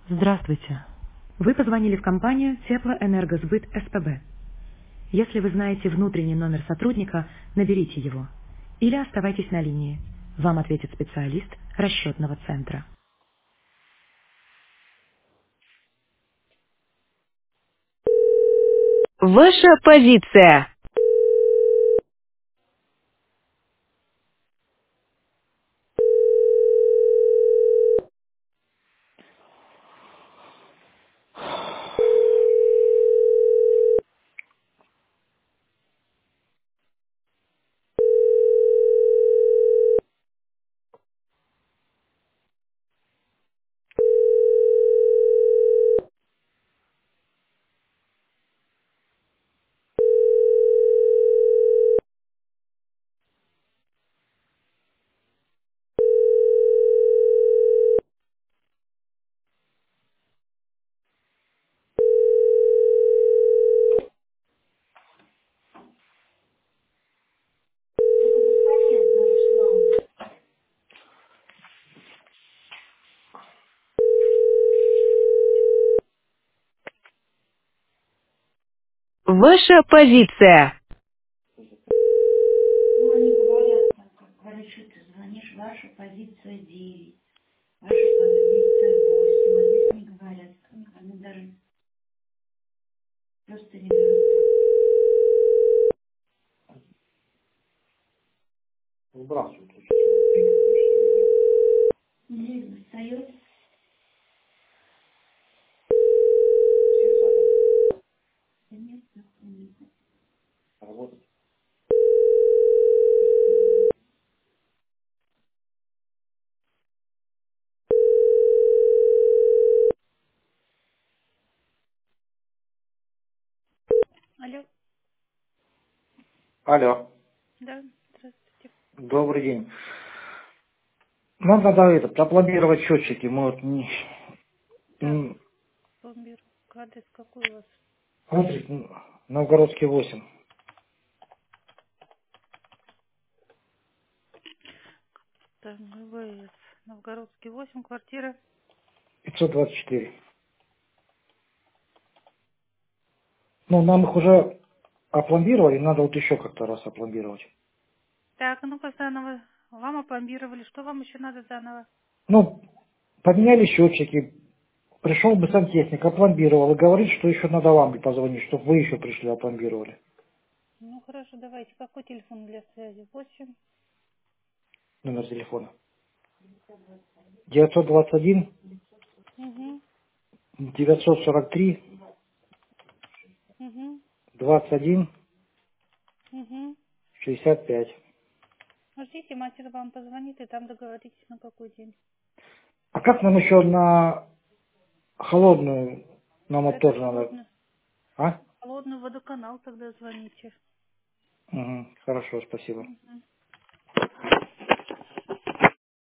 Здравствуйте. Вы позвонили в компанию Теплоэнергосбыт СПБ. Если вы знаете внутренний номер сотрудника, наберите его. Или оставайтесь на линии. Вам ответит специалист расчетного центра. Ваша позиция. Ваша позиция. Ну, они говорят, так, как говорят, что ты звонишь, ваша позиция 9, ваша позиция 8, а здесь не говорят. Они даже просто не берут трубку. Здравствуйте. Пик, Жизнь встает. всем звонят. Да нет, нахуй не Работать. Алло, Алло. да, здравствуйте. Добрый день. Нам надо опломбировать счетчики. Мы вот не... Так, пломбир, адрес какой у вас? Адрес Новгородский 8. Так, ГВС, Новгородский 8, квартира. 524. Ну, нам их уже опломбировали, надо вот еще как-то раз опломбировать. Так, а ну-ка заново. Вам опломбировали, что вам еще надо заново? Ну, поменяли счетчики. Пришел бы сантехник, опломбировал и говорит, что еще надо вам позвонить, чтобы вы еще пришли, опломбировали. Ну хорошо, давайте. Какой телефон для связи? 8. Номер телефона. 921 Угу, 943 угу, 21 угу. 65. Ждите, мастер вам позвонит, и там договоритесь, на какой день. А как нам еще на холодную, нам вот Это тоже надо, холодный. а? Холодный водоканал тогда звоните. Угу, хорошо, спасибо. Мгм.